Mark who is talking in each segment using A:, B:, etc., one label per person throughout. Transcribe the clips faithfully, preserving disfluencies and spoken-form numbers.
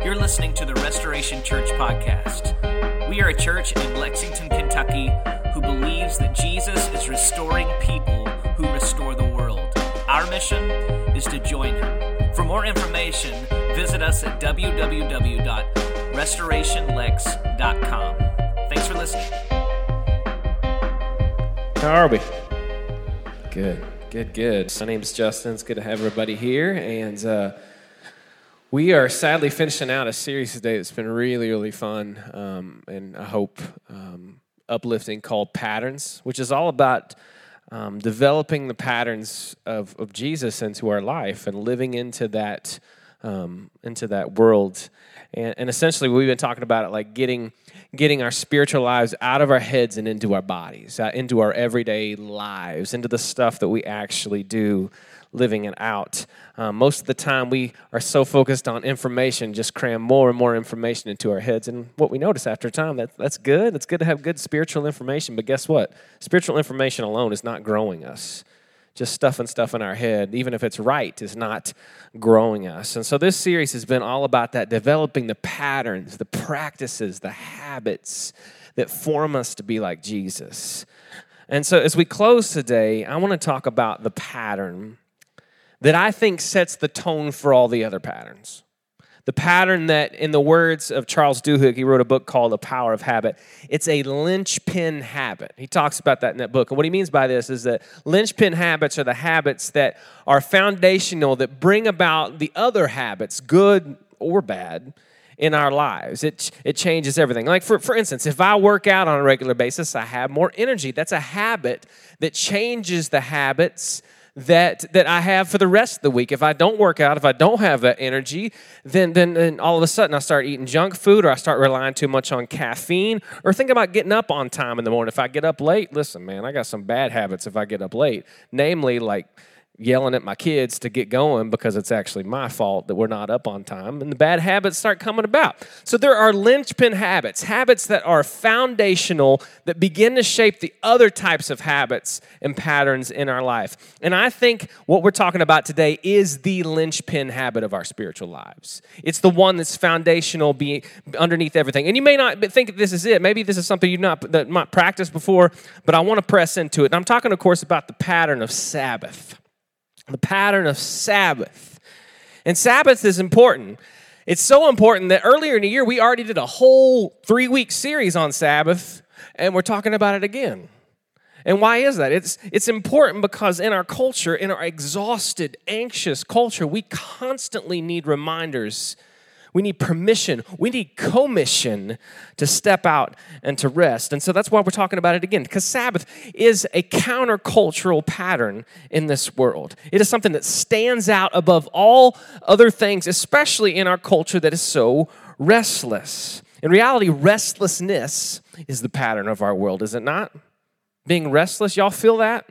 A: You're listening to the Restoration Church podcast. We are a church in Lexington, Kentucky, who believes that Jesus is restoring people who restore the world. Our mission is to join him. For more information, visit us at w w w dot restoration lex dot com. Thanks for listening.
B: How are we? Good, good, good. My name's Justin. It's good to have everybody here. And uh, we are sadly finishing out a series today that's been really, really fun um, and I hope um, uplifting, called Patterns, which is all about um, developing the patterns of, of Jesus into our life and living into that um, into that world. And, and essentially, we've been talking about it like getting getting our spiritual lives out of our heads and into our bodies, uh, into our everyday lives, into the stuff that we actually do, living it out. Um, most of the time, we are so focused on information, just cram more and more information into our heads. And what we notice after a time, that, that's good. It's good to have good spiritual information. But guess what? Spiritual information alone is not growing us. Just stuffing stuff in our head, even if it's right, is not growing us. And so this series has been all about that, developing the patterns, the practices, the habits that form us to be like Jesus. And so as we close today, I want to talk about the pattern that I think sets the tone for all the other patterns. The pattern that, in the words of Charles Duhigg, he wrote a book called The Power of Habit. It's a linchpin habit. He talks about that in that book. And what he means by this is that linchpin habits are the habits that are foundational, that bring about the other habits, good or bad, in our lives. It it changes everything. Like, for, for instance, if I work out on a regular basis, I have more energy. That's a habit that changes the habits that that I have for the rest of the week. If I don't work out, if I don't have that energy, then, then then all of a sudden I start eating junk food, or I start relying too much on caffeine, or think about getting up on time in the morning. If I get up late, listen, man, I got some bad habits if I get up late, namely like yelling at my kids to get going because it's actually my fault that we're not up on time, and the bad habits start coming about. So there are linchpin habits, habits that are foundational, that begin to shape the other types of habits and patterns in our life. And I think what we're talking about today is the linchpin habit of our spiritual lives. It's the one that's foundational, be underneath everything. And you may not think this is it. Maybe this is something you've not, that not practiced before, but I want to press into it. And I'm talking, of course, about the pattern of Sabbath. The pattern of Sabbath. And Sabbath is important. It's so important that earlier in the year, we already did a whole three-week series on Sabbath, and we're talking about it again. And why is that? It's, it's important because in our culture, in our exhausted, anxious culture, we constantly need reminders. We need permission. We need commission to step out and to rest. And so that's why we're talking about it again, because Sabbath is a countercultural pattern in this world. It is something that stands out above all other things, especially in our culture that is so restless. In reality, restlessness is the pattern of our world, is it not? Being restless, y'all feel that?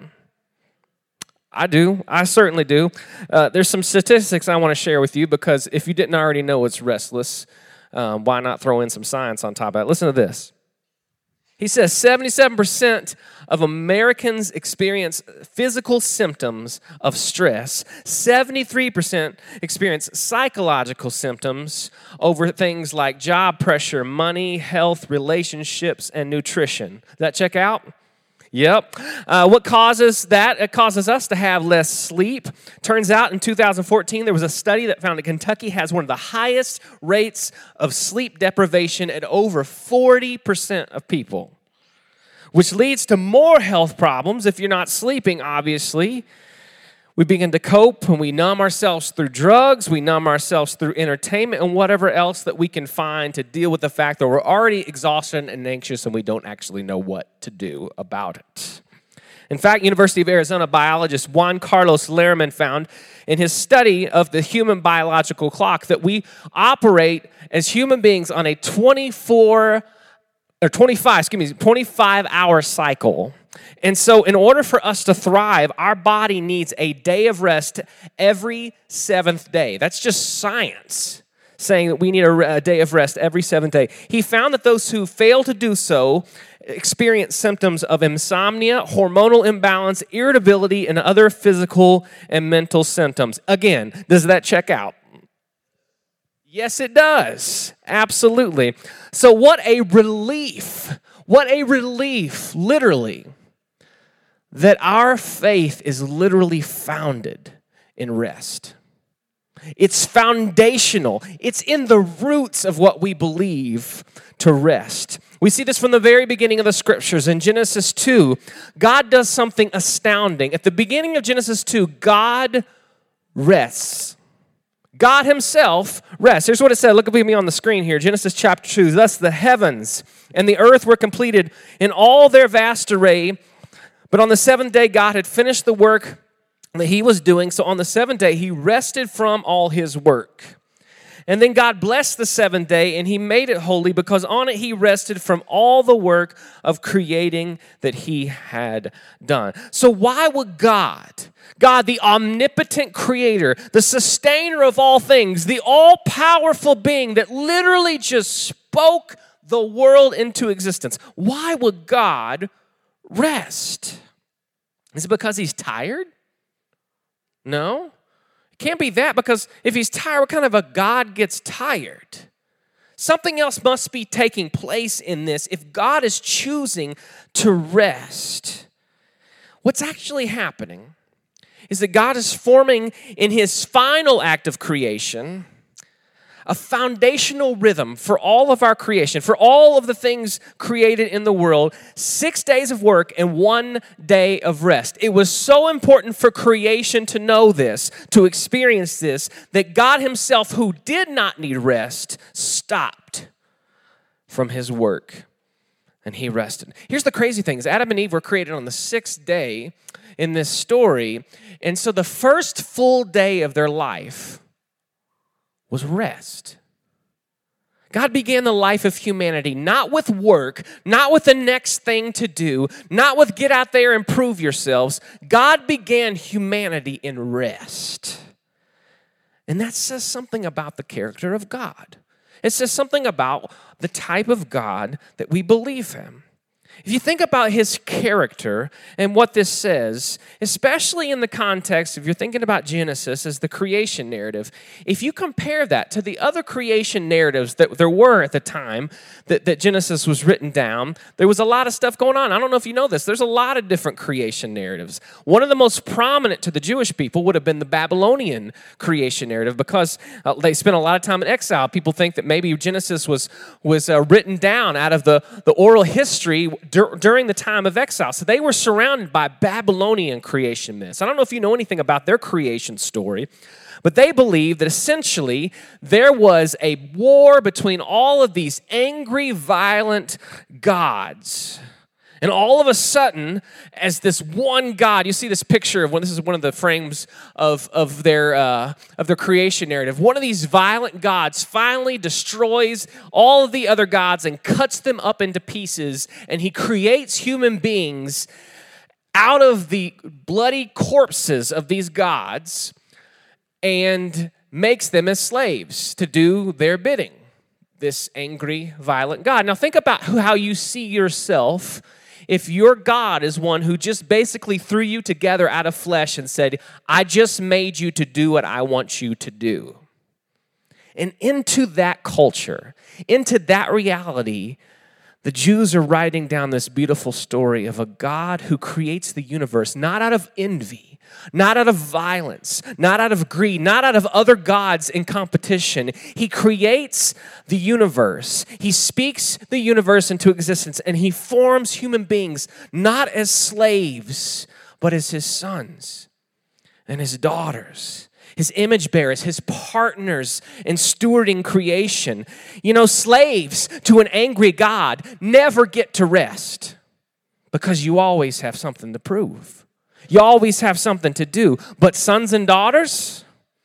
B: I do. I certainly do. Uh, there's some statistics I want to share with you, because if you didn't already know it's restless, um, why not throw in some science on top of that? Listen to this. He says seventy-seven percent of Americans experience physical symptoms of stress. seventy-three percent experience psychological symptoms over things like job pressure, money, health, relationships, and nutrition. Does that check out? Yep. Uh, what causes that? It causes us to have less sleep. Turns out in two thousand fourteen, there was a study that found that Kentucky has one of the highest rates of sleep deprivation at over forty percent of people, which leads to more health problems if you're not sleeping, obviously. We begin to cope and we numb ourselves through drugs, we numb ourselves through entertainment and whatever else that we can find to deal with the fact that we're already exhausted and anxious and we don't actually know what to do about it. In fact, University of Arizona biologist Juan Carlos Lehrman found in his study of the human biological clock that we operate as human beings on a twenty-four or twenty-five, excuse me, twenty-five hour cycle. And so in order for us to thrive, our body needs a day of rest every seventh day. That's just science saying that we need a, a day of rest every seventh day. He found that those who fail to do so experience symptoms of insomnia, hormonal imbalance, irritability, and other physical and mental symptoms. Again, does that check out? Yes, it does. Absolutely. So what a relief, what a relief, literally, that our faith is literally founded in rest. It's foundational. It's in the roots of what we believe to rest. We see this from the very beginning of the scriptures. In Genesis two, God does something astounding. At the beginning of Genesis two, God rests. God himself rests. Here's what it said. Look at me on the screen here. Genesis chapter two. Thus the heavens and the earth were completed in all their vast array. But on the seventh day, God had finished the work that he was doing. So on the seventh day, he rested from all his work. And then God blessed the seventh day, and he made it holy because on it he rested from all the work of creating that he had done. So why would God, God, the omnipotent creator, the sustainer of all things, the all-powerful being that literally just spoke the world into existence, why would God rest? Is it because he's tired? No. It can't be that, because if he's tired, what kind of a God gets tired? Something else must be taking place in this if God is choosing to rest. What's actually happening is that God is forming in his final act of creation a foundational rhythm for all of our creation, for all of the things created in the world, six days of work and one day of rest. It was so important for creation to know this, to experience this, that God himself, who did not need rest, stopped from his work and he rested. Here's the crazy thing, is Adam and Eve were created on the sixth day in this story, and so the first full day of their life was rest. God began the life of humanity not with work, not with the next thing to do, not with get out there and prove yourselves. God began humanity in rest. And that says something about the character of God. It says something about the type of God that we believe in. If you think about his character and what this says, especially in the context, if you're thinking about Genesis as the creation narrative, if you compare that to the other creation narratives that there were at the time that, that Genesis was written down, there was a lot of stuff going on. I don't know if you know this. There's a lot of different creation narratives. One of the most prominent to the Jewish people would have been the Babylonian creation narrative, because uh, they spent a lot of time in exile. People think that maybe Genesis was, was uh, written down out of the, the oral history during the time of exile. So they were surrounded by Babylonian creation myths. I don't know if you know anything about their creation story, but they believe that essentially there was a war between all of these angry, violent gods. And all of a sudden, as this one God, you see this picture of when this is one of the frames of, of their uh, of their creation narrative. One of these violent gods finally destroys all of the other gods and cuts them up into pieces, and he creates human beings out of the bloody corpses of these gods and makes them as slaves to do their bidding. This angry, violent God. Now think about how you see yourself if your God is one who just basically threw you together out of flesh and said, I just made you to do what I want you to do. And into that culture, into that reality, the Jews are writing down this beautiful story of a God who creates the universe not out of envy, not out of violence, not out of greed, not out of other gods in competition. He creates the universe. He speaks the universe into existence, and he forms human beings not as slaves, but as his sons and his daughters, his image bearers, his partners in stewarding creation. You know, slaves to an angry God never get to rest because you always have something to prove. You always have something to do. But sons and daughters,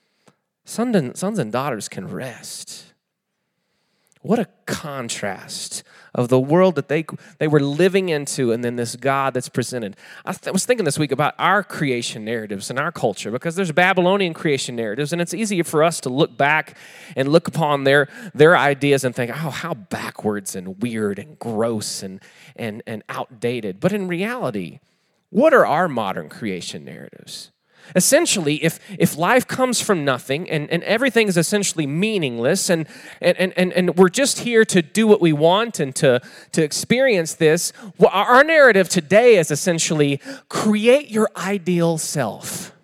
B: sons and daughters can rest. What a contrast of the world that they, they were living into and then this God that's presented. I, th- I was thinking this week about our creation narratives in our culture, because there's Babylonian creation narratives, and it's easier for us to look back and look upon their, their ideas and think, oh, how backwards and weird and gross and, and, and outdated. But in reality, what are our modern creation narratives? Essentially, if, if life comes from nothing and, and everything is essentially meaningless and, and, and, and we're just here to do what we want and to, to experience this, well, our narrative today is essentially create your ideal self.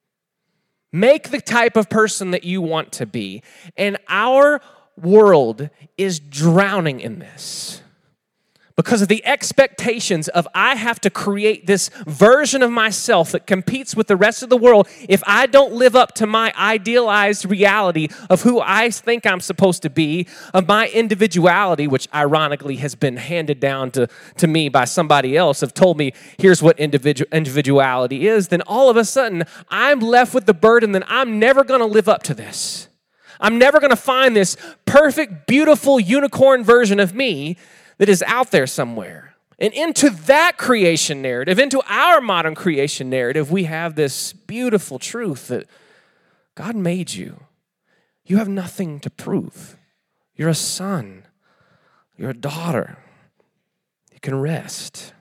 B: Make the type of person that you want to be. And our world is drowning in this. Because of the expectations of I have to create this version of myself that competes with the rest of the world. If I don't live up to my idealized reality of who I think I'm supposed to be, of my individuality, which ironically has been handed down to, to me by somebody else, have told me here's what individu- individuality is, then all of a sudden I'm left with the burden that I'm never going to live up to this. I'm never going to find this perfect, beautiful unicorn version of me that is out there somewhere. And into that creation narrative, into our modern creation narrative, we have this beautiful truth that God made you. You have nothing to prove. You're a son. You're a daughter. You can rest.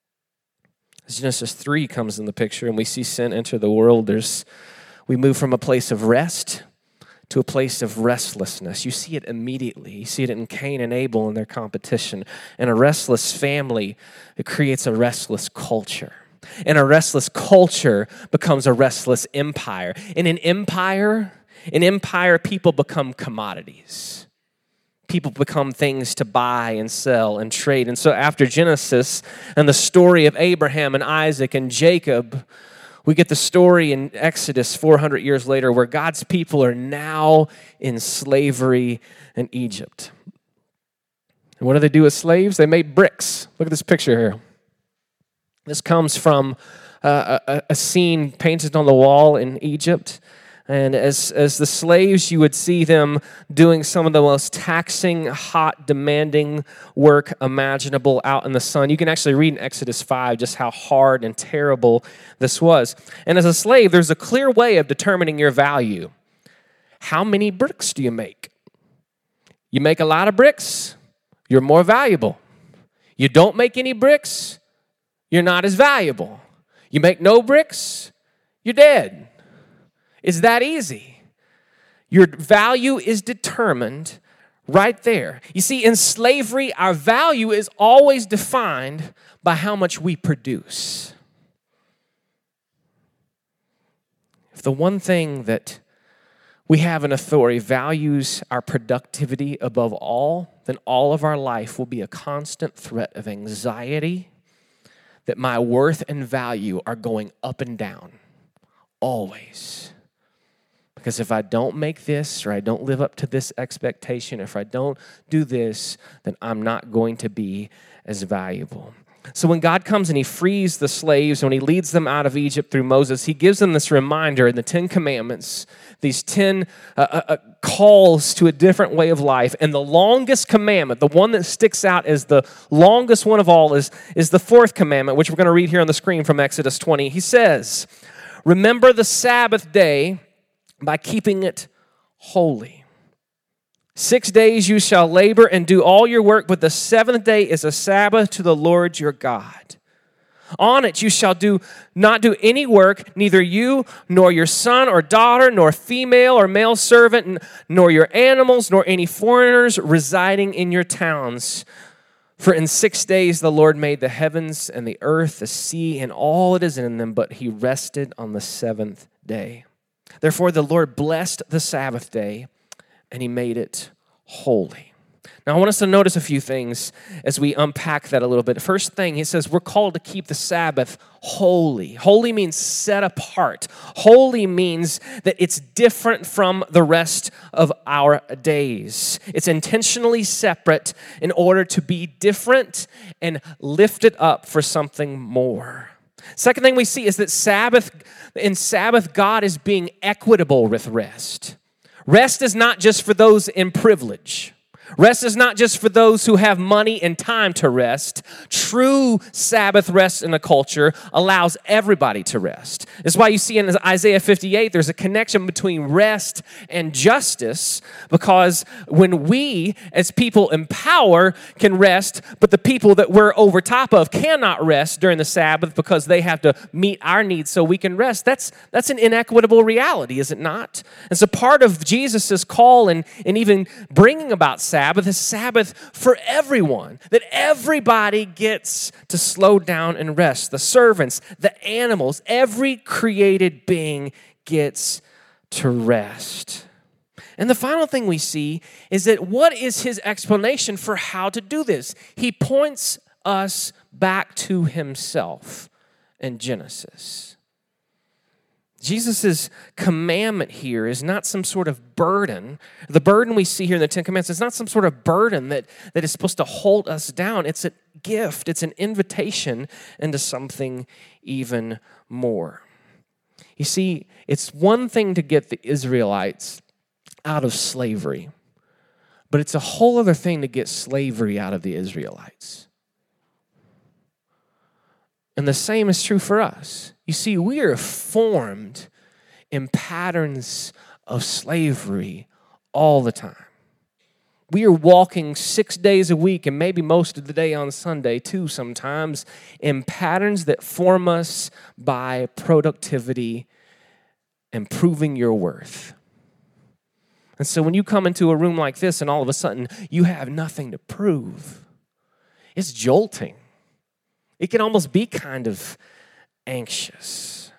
B: As Genesis three comes in the picture and we see sin enter the world, there's we move from a place of rest to a place of restlessness. You see it immediately. You see it in Cain and Abel in their competition. And a restless family, it creates a restless culture. And a restless culture becomes a restless empire. In an empire, an empire, people become commodities. People become things to buy and sell and trade. And so after Genesis and the story of Abraham and Isaac and Jacob, we get the story in Exodus four hundred years later where God's people are now in slavery in Egypt. And what do they do as slaves? They made bricks. Look at this picture here. This comes from uh, a, a scene painted on the wall in Egypt. And as, as the slaves, you would see them doing some of the most taxing, hot, demanding work imaginable out in the sun. You can actually read in Exodus five just how hard and terrible this was. And as a slave, there's a clear way of determining your value. How many bricks do you make? You make a lot of bricks, you're more valuable. You don't make any bricks, you're not as valuable. You make no bricks, you're dead. It's that easy. Your value is determined right there. You see, in slavery, our value is always defined by how much we produce. If the one thing that we have in authority values our productivity above all, then all of our life will be a constant threat of anxiety that my worth and value are going up and down, always. Because if I don't make this or I don't live up to this expectation, if I don't do this, then I'm not going to be as valuable. So when God comes and he frees the slaves, when he leads them out of Egypt through Moses, he gives them this reminder in the Ten Commandments, these ten uh, uh, calls to a different way of life. And the longest commandment, the one that sticks out as the longest one of all is, is the fourth commandment, which we're going to read here on the screen from Exodus twenty. He says, remember the Sabbath day by keeping it holy. Six days you shall labor and do all your work, but the seventh day is a Sabbath to the Lord your God. On it you shall do not do any work, neither you nor your son or daughter, nor female or male servant, nor your animals, nor any foreigners residing in your towns. For in six days the Lord made the heavens and the earth, the sea, and all that is in them, but he rested on the seventh day. Therefore the Lord blessed the Sabbath day, and he made it holy. Now I want us to notice a few things as we unpack that a little bit. First thing, he says we're called to keep the Sabbath holy. Holy means set apart. Holy means that it's different from the rest of our days. It's intentionally separate in order to be different and lifted up for something more. Second thing we see is that Sabbath, in Sabbath, God is being equitable with rest. Rest is not just for those in privilege. Rest is not just for those who have money and time to rest. True Sabbath rest in a culture allows everybody to rest. That's why you see in Isaiah fifty-eight, there's a connection between rest and justice, because when we, as people in power, can rest, but the people that we're over top of cannot rest during the Sabbath because they have to meet our needs so we can rest, that's, that's an inequitable reality, is it not? And so part of Jesus' call and, and even bringing about Sabbath Sabbath is Sabbath for everyone, that everybody gets to slow down and rest. The servants, the animals, every created being gets to rest. And the final thing we see is that what is his explanation for how to do this? He points us back to himself in Genesis. Jesus' commandment here is not some sort of burden. The burden we see here in the Ten Commandments is not some sort of burden that, that is supposed to hold us down. It's a gift. It's an invitation into something even more. You see, it's one thing to get the Israelites out of slavery, but it's a whole other thing to get slavery out of the Israelites. And the same is true for us. You see, we are formed in patterns of slavery all the time. We are walking six days a week, and maybe most of the day on Sunday too sometimes, in patterns that form us by productivity and proving your worth. And so when you come into a room like this and all of a sudden you have nothing to prove, it's jolting. It can almost be kind of anxious.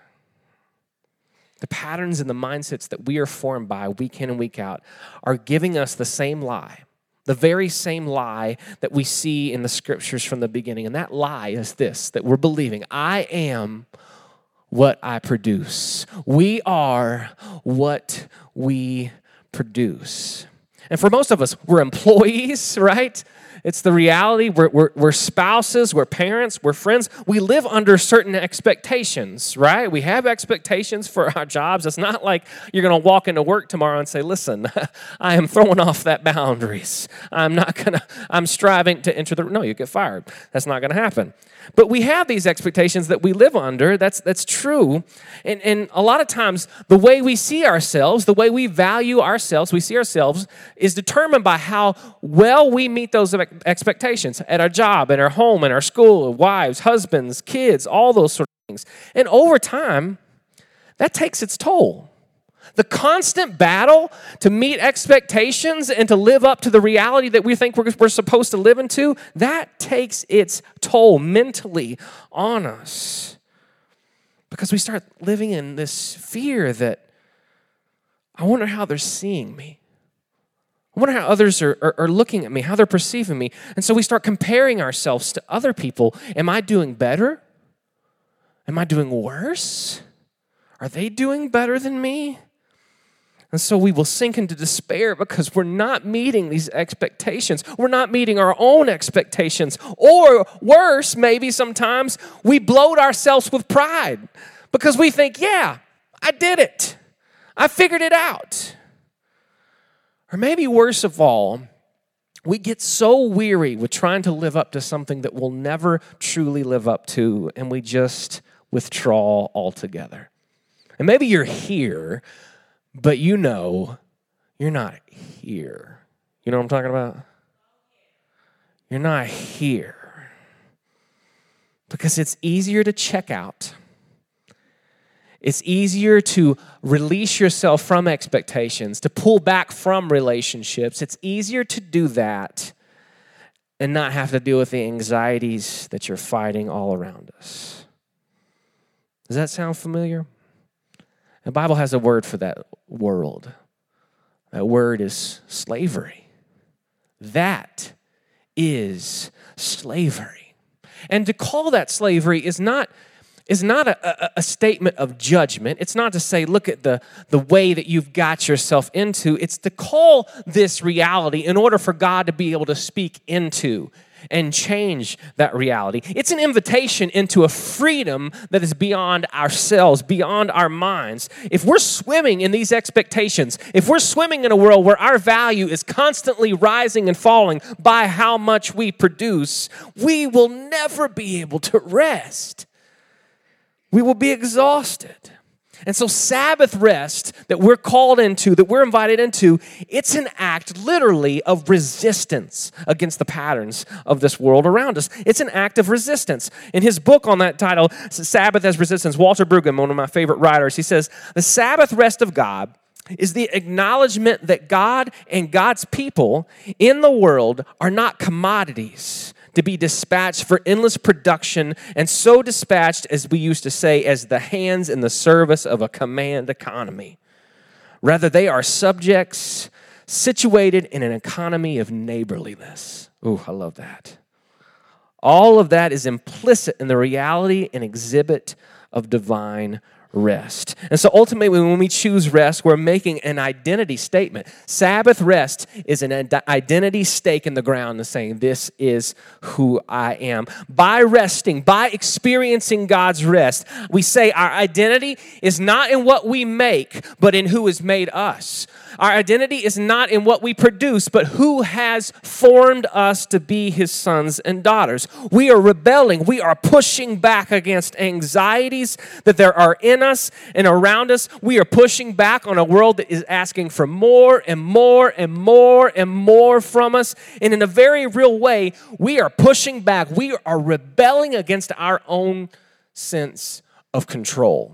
B: The patterns and the mindsets that we are formed by week in and week out are giving us the same lie, the very same lie that we see in the scriptures from the beginning. And that lie is this, that we're believing, I am what I produce. We are what we produce. And for most of us, we're employees, right? It's the reality. We're, we're, we're spouses, we're parents, we're friends. We live under certain expectations, right? We have expectations for our jobs. It's not like you're going to walk into work tomorrow and say, listen, I am throwing off that boundaries. I'm not going to, I'm striving to enter the, no, you get fired. That's not going to happen. But we have these expectations that we live under. That's that's true. And, and a lot of times, the way we see ourselves, the way we value ourselves, we see ourselves, is determined by how well we meet those expectations at our job, in our home, in our school, wives, husbands, kids, all those sort of things. And over time, that takes its toll. The constant battle to meet expectations and to live up to the reality that we think we're, we're supposed to live into, that takes its toll mentally on us. Because we start living in this fear that, I wonder how they're seeing me. I wonder how others are, are, are looking at me, how they're perceiving me. And so we start comparing ourselves to other people. Am I doing better? Am I doing worse? Are they doing better than me? And so we will sink into despair because we're not meeting these expectations. We're not meeting our own expectations. Or worse, maybe sometimes we bloat ourselves with pride because we think, yeah, I did it. I figured it out. Or maybe worse of all, we get so weary with trying to live up to something that we'll never truly live up to, and we just withdraw altogether. And maybe you're here, but you know you're not here. You know what I'm talking about? You're not here. Because it's easier to check out. It's easier to release yourself from expectations, to pull back from relationships. It's easier to do that and not have to deal with the anxieties that you're fighting all around us. Does that sound familiar? The Bible has a word for that world. That word is slavery. That is slavery. And to call that slavery is not, is not a, a, a statement of judgment. It's not to say, look at the, the way that you've got yourself into. It's to call this reality in order for God to be able to speak into and change that reality. It's an invitation into a freedom that is beyond ourselves, beyond our minds. If we're swimming in these expectations, if we're swimming in a world where our value is constantly rising and falling by how much we produce, we will never be able to rest. We will be exhausted. And so Sabbath rest that we're called into, that we're invited into, it's an act literally of resistance against the patterns of this world around us. It's an act of resistance. In his book on that title, Sabbath as Resistance, Walter Brueggemann, one of my favorite writers, he says, the Sabbath rest of God is the acknowledgement that God and God's people in the world are not commodities to be dispatched for endless production, and so dispatched, as we used to say, as the hands in the service of a command economy. Rather, they are subjects situated in an economy of neighborliness. Ooh, I love that. All of that is implicit in the reality and exhibit of divine rest. And so ultimately, when we choose rest, we're making an identity statement. Sabbath rest is an identity stake in the ground, saying, this is who I am. By resting, by experiencing God's rest, we say our identity is not in what we make, but in who has made us. Our identity is not in what we produce, but who has formed us to be his sons and daughters. We are rebelling. We are pushing back against anxieties that there are in us and around us. We are pushing back on a world that is asking for more and more and more and more from us. And in a very real way, we are pushing back. We are rebelling against our own sense of control.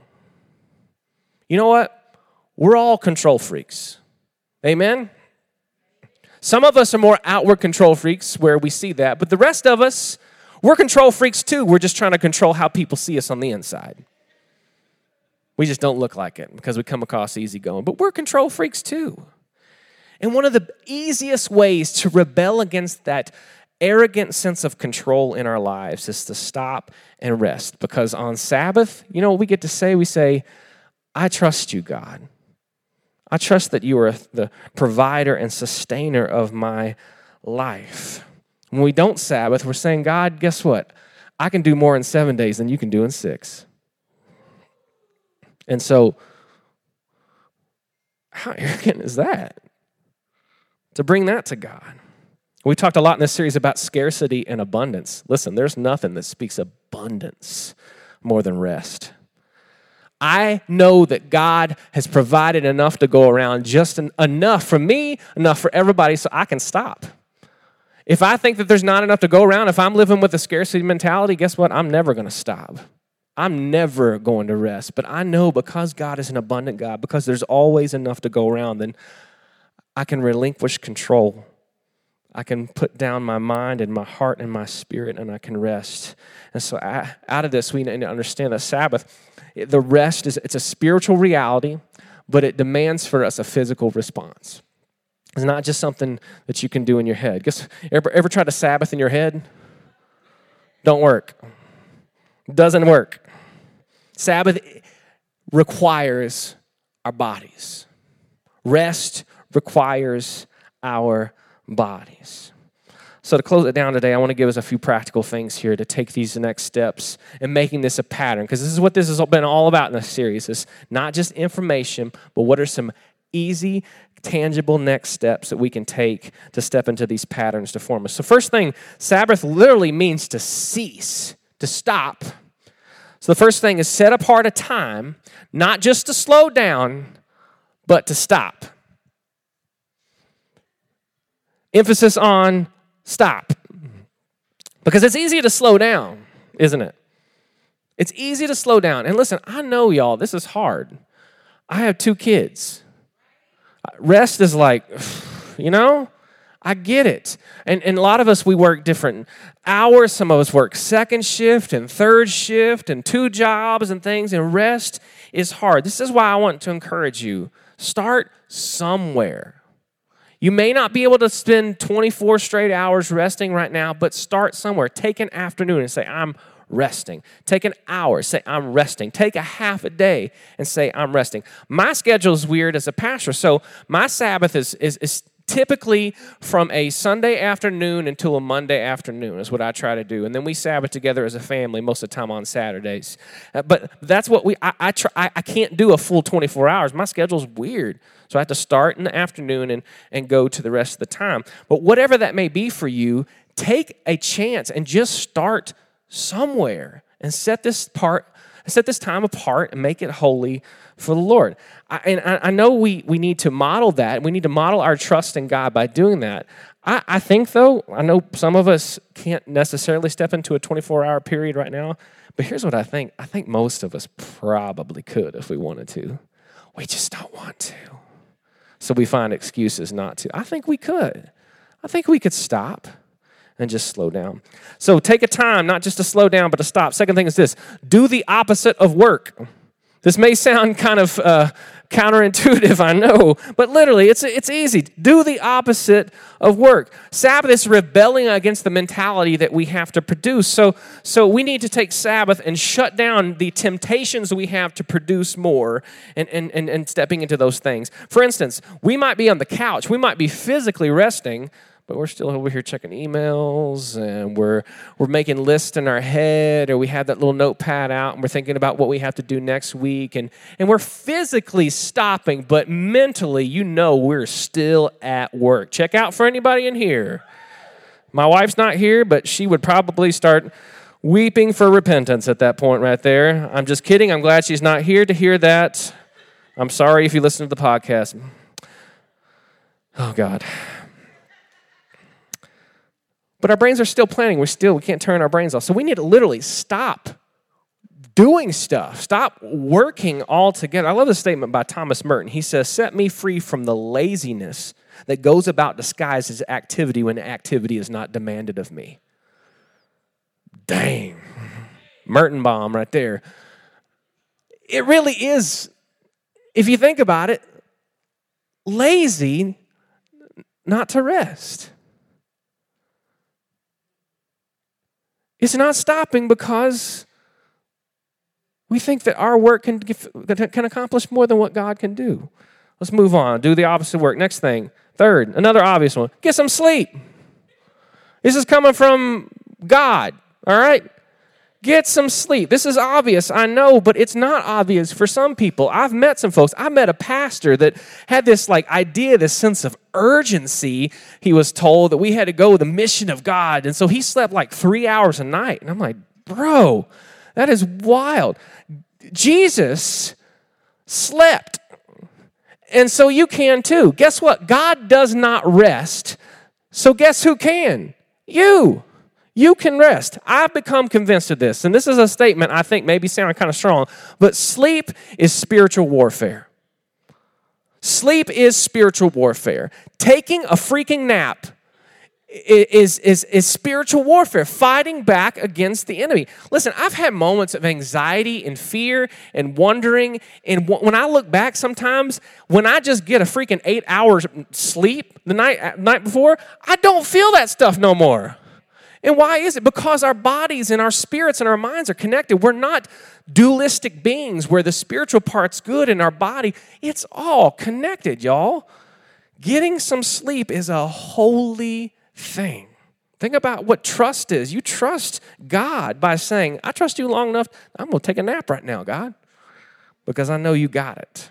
B: You know what? We're all control freaks. Amen? Some of us are more outward control freaks where we see that, but the rest of us, we're control freaks too. We're just trying to control how people see us on the inside. We just don't look like it because we come across easygoing, but we're control freaks too. And one of the easiest ways to rebel against that arrogant sense of control in our lives is to stop and rest, because on Sabbath, you know what we get to say? We say, I trust you, God. I trust that you are the provider and sustainer of my life. When we don't Sabbath, we're saying, God, guess what? I can do more in seven days than you can do in six. And so, how arrogant is that? To bring that to God. We talked a lot in this series about scarcity and abundance. Listen, there's nothing that speaks abundance more than rest. I know that God has provided enough to go around, just en- enough for me, enough for everybody, so I can stop. If I think that there's not enough to go around, if I'm living with a scarcity mentality, guess what? I'm never going to stop. I'm never going to rest. But I know because God is an abundant God, because there's always enough to go around, then I can relinquish control. I can put down my mind and my heart and my spirit, and I can rest. And so I, out of this, we need to understand that Sabbath, the rest is it's a spiritual reality, but it demands for us a physical response. It's not just something that you can do in your head. Guess, ever, ever try to Sabbath in your head? Don't work. Doesn't work. Sabbath requires our bodies. Rest requires our bodies. So to close it down today, I want to give us a few practical things here to take these next steps and making this a pattern, because this is what this has been all about in this series. It's not just information, but what are some easy, tangible next steps that we can take to step into these patterns to form us. So first thing, Sabbath literally means to cease, to stop. So the first thing is set apart a time, not just to slow down, but to stop. Emphasis on stop. Because it's easy to slow down, isn't it? It's easy to slow down. And listen, I know y'all, this is hard. I have two kids. Rest is like, you know, I get it. And, and a lot of us, we work different hours. Some of us work second shift and third shift and two jobs and things, and rest is hard. This is why I want to encourage you. Start somewhere. You may not be able to spend twenty-four straight hours resting right now, but start somewhere. Take an afternoon and say, I'm resting. Take an hour, say, I'm resting. Take a half a day and say, I'm resting. My schedule is weird as a pastor, so my Sabbath is, is, is Typically from a Sunday afternoon until a Monday afternoon is what I try to do. And then we Sabbath together as a family most of the time on Saturdays. Uh, but that's what we, I, I, try, I, I can't do a full twenty-four hours. My schedule's weird. So I have to start in the afternoon and, and go to the rest of the time. But whatever that may be for you, take a chance and just start somewhere and set this part, set this time apart and make it holy for the Lord. I, and I, I know we, we need to model that. We need to model our trust in God by doing that. I, I think, though, I know some of us can't necessarily step into a twenty-four hour period right now, but here's what I think. I think most of us probably could if we wanted to. We just don't want to. So we find excuses not to. I think we could. I think we could stop and just slow down. So take a time, not just to slow down, but to stop. Second thing is this: do the opposite of work. This may sound kind of uh, counterintuitive, I know, but literally, it's it's easy. Do the opposite of work. Sabbath is rebelling against the mentality that we have to produce. So, so we need to take Sabbath and shut down the temptations we have to produce more and, and, and, and stepping into those things. For instance, we might be on the couch. We might be physically resting, but we're still over here checking emails, and we're we're making lists in our head, or we have that little notepad out, and we're thinking about what we have to do next week, and, and we're physically stopping, but mentally, you know we're still at work. Check out for anybody in here. My wife's not here, but she would probably start weeping for repentance at that point right there. I'm just kidding. I'm glad she's not here to hear that. I'm sorry if you listen to the podcast. Oh, God. But our brains are still planning. We're still, we can't turn our brains off. So we need to literally stop doing stuff. Stop working altogether. I love this statement by Thomas Merton. He says, "Set me free from the laziness that goes about disguised as activity when activity is not demanded of me." Dang. Merton bomb right there. It really is, if you think about it, lazy not to rest. It's not stopping because we think that our work can, can accomplish more than what God can do. Let's move on. Do the opposite work. Next thing. Third, another obvious one. Get some sleep. This is coming from God, all right? Get some sleep. This is obvious, I know, but it's not obvious for some people. I've met some folks. I met a pastor that had this like idea, this sense of urgency. He was told that we had to go with the mission of God, and so he slept like three hours a night. And I'm like, bro, that is wild. Jesus slept, and so you can too. Guess what? God does not rest, so guess who can? You. You can rest. I've become convinced of this, and this is a statement I think maybe sounding kind of strong, but sleep is spiritual warfare. Sleep is spiritual warfare. Taking a freaking nap is, is, is spiritual warfare, fighting back against the enemy. Listen, I've had moments of anxiety and fear and wondering, and when I look back sometimes, when I just get a freaking eight hours sleep the night, night before, I don't feel that stuff no more. And why is it? Because our bodies and our spirits and our minds are connected. We're not dualistic beings where the spiritual part's good and our body. It's all connected, y'all. Getting some sleep is a holy thing. Think about what trust is. You trust God by saying, I trust you long enough, I'm going to take a nap right now, God, because I know you got it.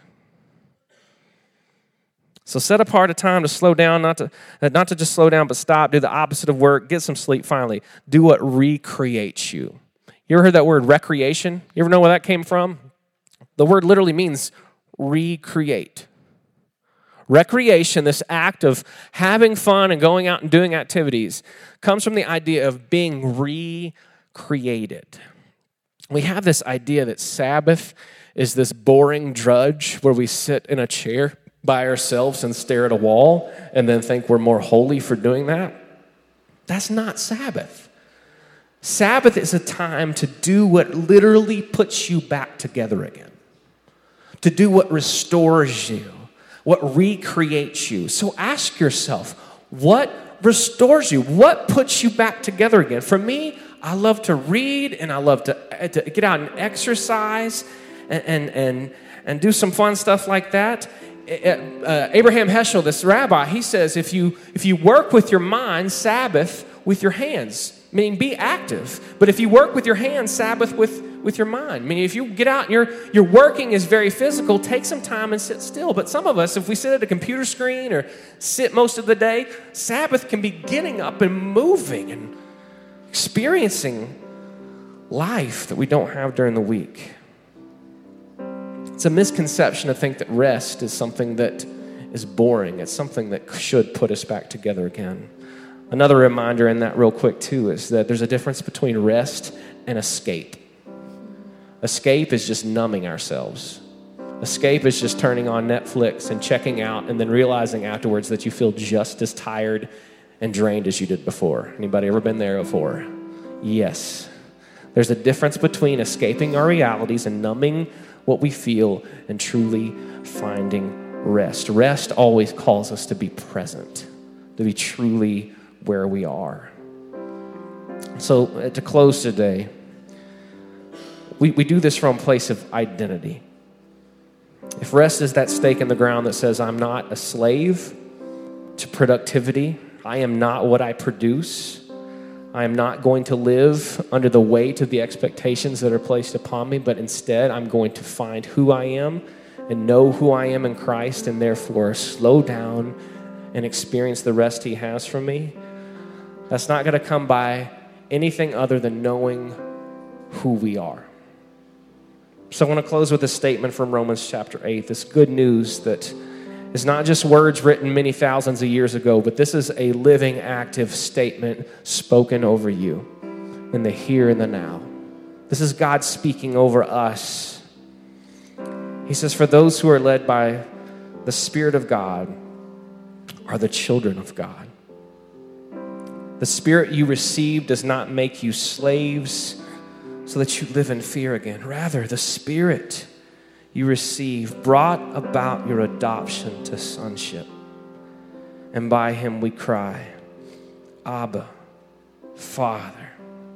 B: So set apart a time to slow down, not to not to just slow down, but stop, do the opposite of work, get some sleep finally. Do what recreates you. You ever heard that word recreation? You ever know where that came from? The word literally means recreate. Recreation, this act of having fun and going out and doing activities, comes from the idea of being recreated. We have this idea that Sabbath is this boring drudge where we sit in a chair by ourselves and stare at a wall and then think we're more holy for doing that. That's not Sabbath. Sabbath is a time to do what literally puts you back together again, to do what restores you, what recreates you. So ask yourself, what restores you? What puts you back together again? For me, I love to read and I love to, to get out and exercise and, and, and, and do some fun stuff like that. uh, Abraham Heschel, this rabbi, he says, if you if you work with your mind, Sabbath with your hands, meaning be active. But if you work with your hands, Sabbath with, with your mind. Meaning if you get out and your, your working is very physical, take some time and sit still. But some of us, if we sit at a computer screen or sit most of the day, Sabbath can be getting up and moving and experiencing life that we don't have during the week. It's a misconception to think that rest is something that is boring. It's something that should put us back together again. Another reminder in that real quick too is that there's a difference between rest and escape. Escape is just numbing ourselves. Escape is just turning on Netflix and checking out and then realizing afterwards that you feel just as tired and drained as you did before. Anybody ever been there before? Yes. There's a difference between escaping our realities and numbing what we feel and truly finding rest. Rest always calls us to be present, to be truly where we are. So uh, to close today, we, we do this from a place of identity. If rest is that stake in the ground that says, I'm not a slave to productivity, I am not what I produce, I am not going to live under the weight of the expectations that are placed upon me, but instead I'm going to find who I am and know who I am in Christ, and therefore slow down and experience the rest he has for me. That's not going to come by anything other than knowing who we are. So I want to close with a statement from Romans chapter eight, this good news that is not just words written many thousands of years ago, but this is a living, active statement spoken over you in the here and the now. This is God speaking over us. He says, for those who are led by the Spirit of God are the children of God. The Spirit you receive does not make you slaves so that you live in fear again. Rather, the Spirit you receive brought about your adoption to sonship. And by him we cry, Abba, Father.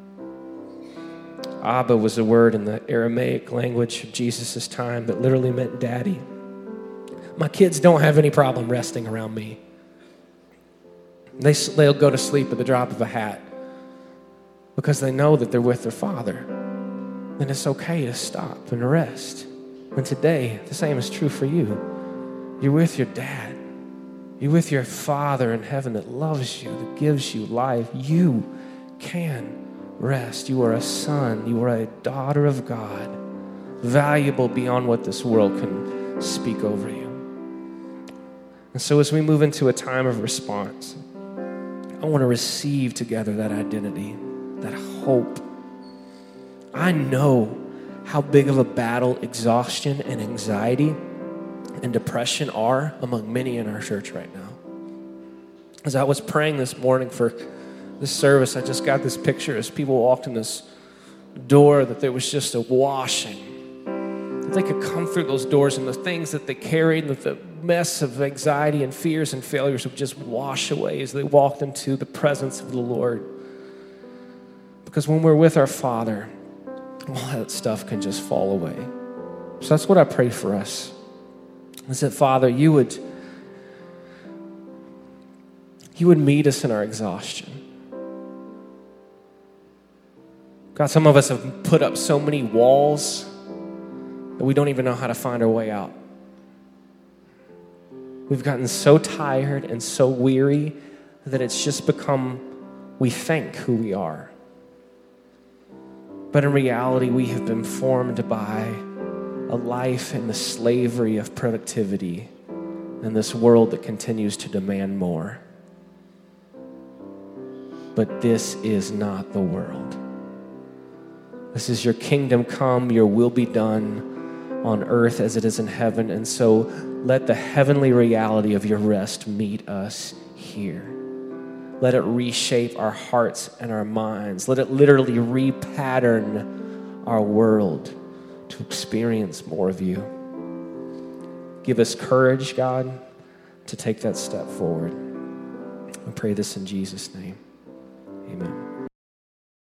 B: Abba was a word in the Aramaic language of Jesus' time that literally meant daddy. My kids don't have any problem resting around me. They, they'll go to sleep at the drop of a hat because they know that they're with their father. Then it's okay to stop and rest. And today, the same is true for you. You're with your dad. You're with your Father in heaven that loves you, that gives you life. You can rest. You are a son. You are a daughter of God, valuable beyond what this world can speak over you. And so as we move into a time of response, I want to receive together that identity, that hope. I know how big of a battle exhaustion and anxiety and depression are among many in our church right now. As I was praying this morning for this service, I just got this picture as people walked in this door that there was just a washing. That they could come through those doors and the things that they carried and the mess of anxiety and fears and failures would just wash away as they walked into the presence of the Lord. Because when we're with our Father, all that stuff can just fall away. So that's what I pray for us. Is that, Father, you would, you would meet us in our exhaustion. God, some of us have put up so many walls that we don't even know how to find our way out. We've gotten so tired and so weary that it's just become, we think, who we are. But in reality, we have been formed by a life in the slavery of productivity in this world that continues to demand more. But this is not the world. This is your kingdom come, your will be done on earth as it is in heaven. And so let the heavenly reality of your rest meet us here. Let it reshape our hearts and our minds. Let it literally repattern our world to experience more of you. Give us courage, God, to take that step forward. I pray this in Jesus' name. Amen.